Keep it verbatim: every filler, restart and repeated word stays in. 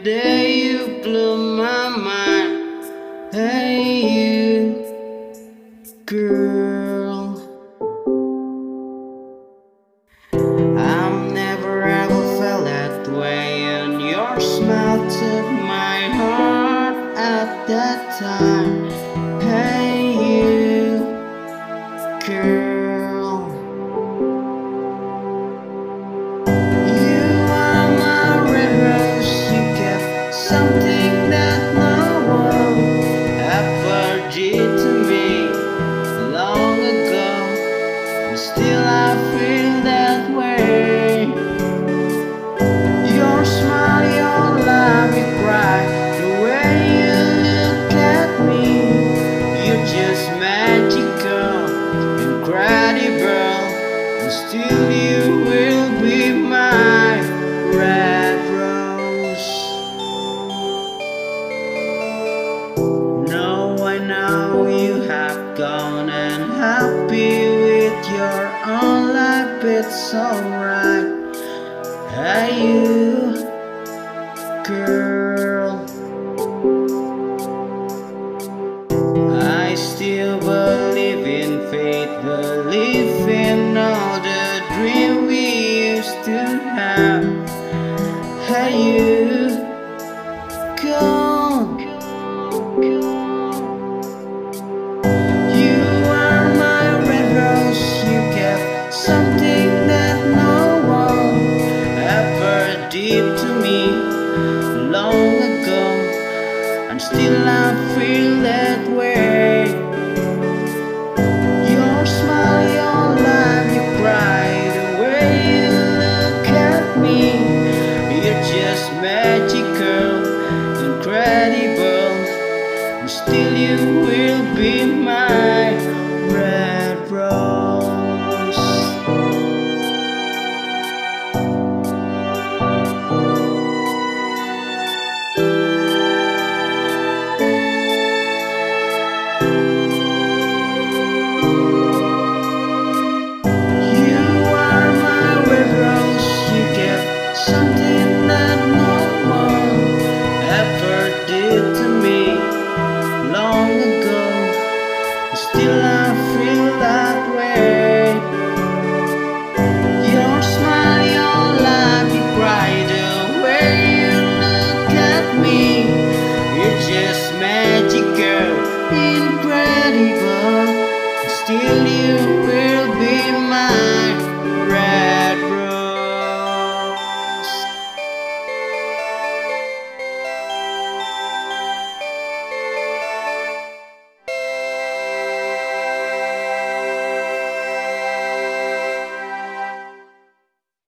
day you blew my mind. Hey you, girl, I've never ever felt that way, and your smile took my heart at that time. Hey you, girl, you are my red rose. You kept something that no one ever did to me long ago, and still I feel that way. Your smile, your laugh, you cry, the way you look at me, you're just magical, incredible, and still you will be my red rose. No, I know you have gone and happy with your own life, it's alright. Hey you, girl, I still believe in fate, believe in all the dreams we used to have. Hey you, girl, you are my red rose. You kept something that no one ever did to me long ago, and still I feel